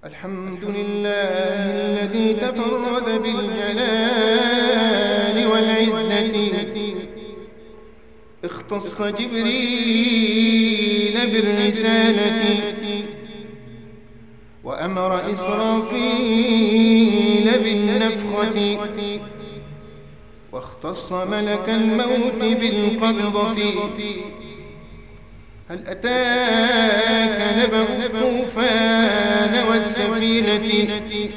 الحمد لله الذي تفرد بالجلال والعزة، اختص جبريل بالرسالة، وأمر إسرافيل بالنفخة، واختص ملك الموت بالقبضة. هل أتاك نبأ الطوفان والسفينة،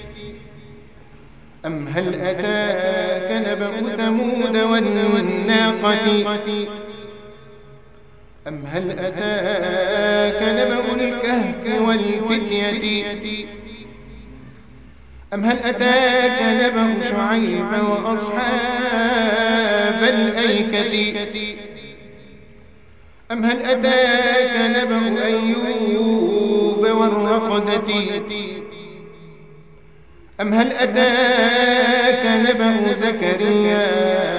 أم هل أتاك نبأ ثمود والناقة، أم هل أتاك نبأ الكهف والفتية، أم هل أتاك نبأ شعيب وأصحاب الأيكة، أم هل أتاك نبأ أيوب والرقدة، أم هل أتاك نبأ زكريا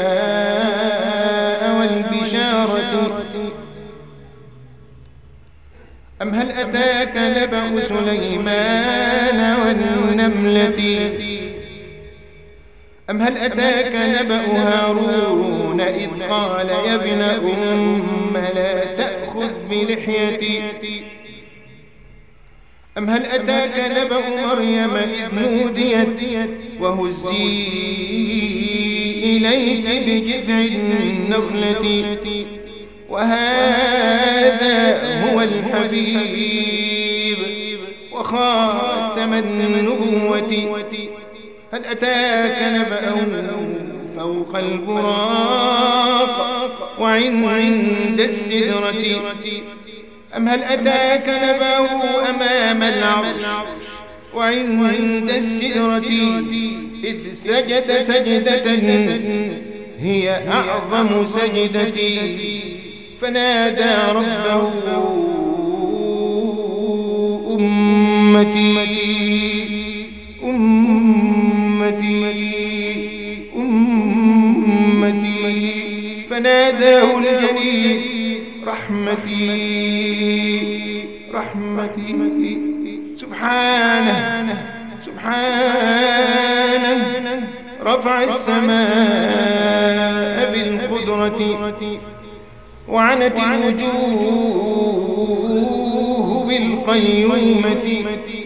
والبشارة، أم هل أتاك نبأ سليمان والنملة، أم هل أتاك نبأ هارون إذ قال يا ابن لا تأخذ بلحيتي، أم هل أتاك نبأ مريم إذ نوديت وهزي إليك بجذع النخلة، وهذا هو الحبيب وخاتم النبوة. هل أتاك نبأ فوق البراق وعند السدرة، أم هل أتاك نبأ أمام العرش وعند السدرة، إذ سجد سجدة هي أعظم سجدة، فنادى ربه أمتي فناداه الجليل رحمتي. سبحانه رفع السماء بالقدرة، وعنت الوجوه بالقيومة.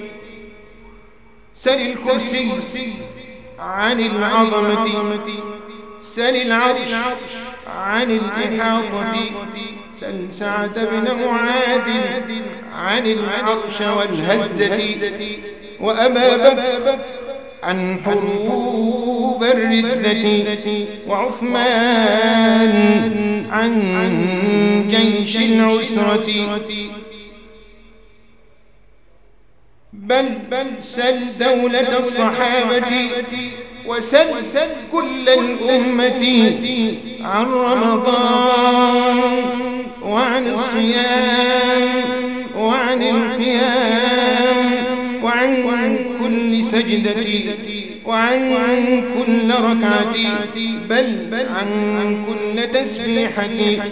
سل الكرسي عن العظمة، سل العرش عن الإحاطة، سل سعد بن معاذ عن العرش والهزة، وأبا بكر عن حروب الردة، وعثمان عن جيش العسرة. بل سل دولة الصحابة، وسل كل الأمة عن رمضان وعن الصيام وعن القيام وعن كل سجدة وعن كل ركعة، بل عن كل تسبيحة.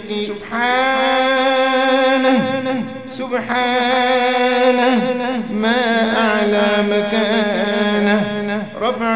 سبحانه ما أعلى مكانه، رفع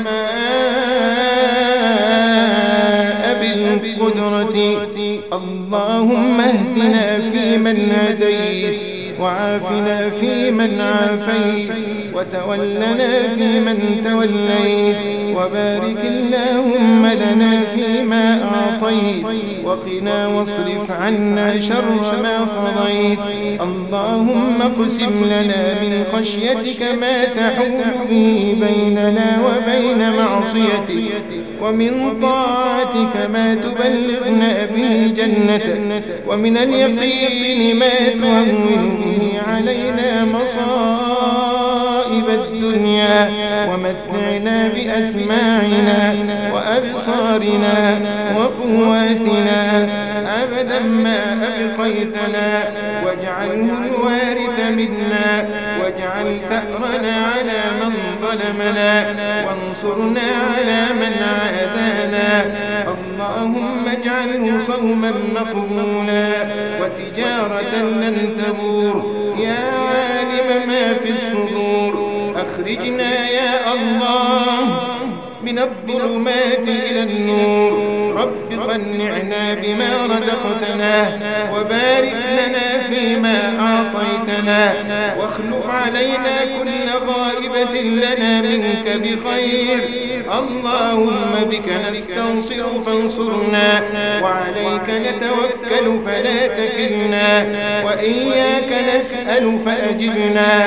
السماء بالقدرة. اللهم اهدنا فيمن هديت، وعافنا فيمن عافيت، وتولنا فيمن توليت، وبارك اللهم لنا فيما أعطيت، وقنا واصرف عنا شر ما قضيت. اللهم اقسم لنا من خشيتك ما تحول به بيننا وبين معصيتك، ومن طاعتك ما تبلغنا به جنتك، ومن اليقين ما تهون به علينا مصائب الدنيا، ومتعنا بأسماعنا وأبصارنا وقواتنا أبدا ما أبقيتنا، واجعله الوارث منا، واجعل ثأرنا على من ظلمنا، وانصرنا على من عادانا. اللهم اجعله صوما مقبولا وتجارة لن تبور، يا عالم ما في الصدور أخرجنا يا الله من الظلمات إلى النور. رب قنعنا بما رزقتنا وبارك لنا فيما أعطيتنا واخلف علينا كل غائبة لنا منك بخير. اللهم بك نستنصر فانصرنا وعليك نتوكل فلا تكلنا وإياك نسأل فأجبنا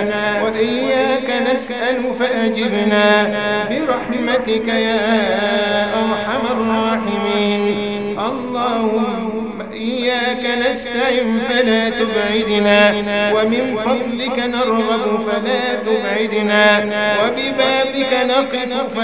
برحمتك يا أرحم الراحمين. اللهم إياك نستعن فلا تبعدنا ومن فضلك نرغب فلا تبعدنا وببابك نقف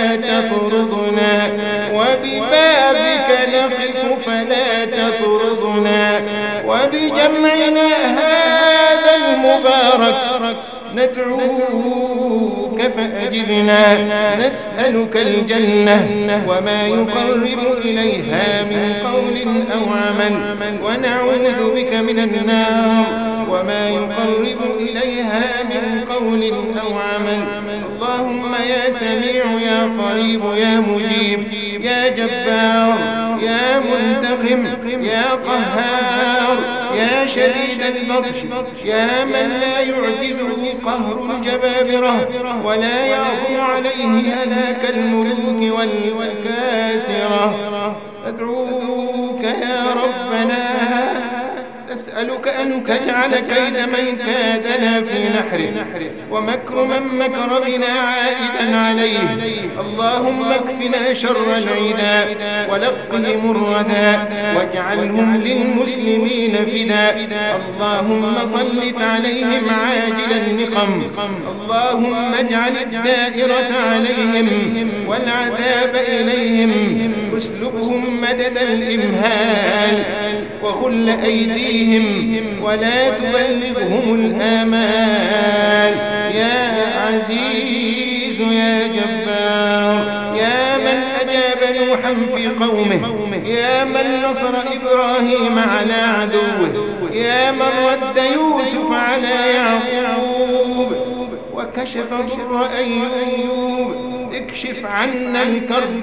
فلا تطردنا وبجمعنا هذا المبارك ندعوك فأجبنا. نسألك الجنة وما يقرب إليها من قول أو عمل ونعوذ بك من النار وما يقرب إليها من قول أو عمل. اللهم يا سميع يا قريب يا مجيب يا جبار يا منتقم يا قهار يا شديد البطش يا من لا يعجزه قهر الجبابرة ولا يعظم عليه هلاك الملوك والكاسرة. أدعوك يا ربنا نسألك أن تجعل كيد من كادنا في نحره ومكر من مكر بنا عائدا عليه. اللهم اكفنا شر العدا ولقهم الردى واجعلهم للمسلمين فدا. اللهم سلط عليهم عاجل النقم. اللهم اجعل الدائرة عليهم والعذاب إليهم. اسلبهم مدد الإمهال وخل أيديهم ولا تبلغهم الآمال. يا عزيز يا جبار يا من أجاب نوحا في قومه يا من نصر إبراهيم على عدوه يا من رد يوسف على يعقوب وكشف ضر أيوب. اكشف عنا الكرب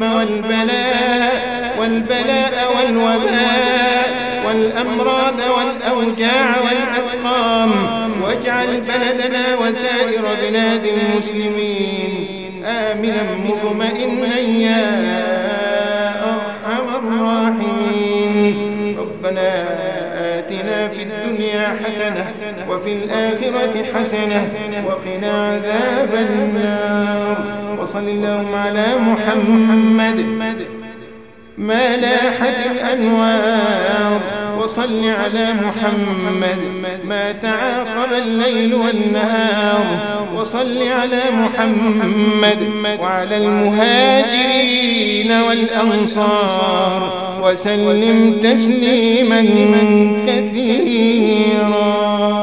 والبلاء والوباء والأمراض والأوجاع والأسقام واجعل بلدنا وسائر بلاد المسلمين آمنا مطمئنا يا أرحم الراحمين. ربنا آتنا في الدنيا حسنة وفي الآخرة حسنة وقنا عذاب النار. وصل اللهم على محمد ما لاحت الأنوار. وصل على محمد ما تعاقب الليل والنهار. وصل على محمد وعلى المهاجرين والأنصار وسلم تسليما كثيرا.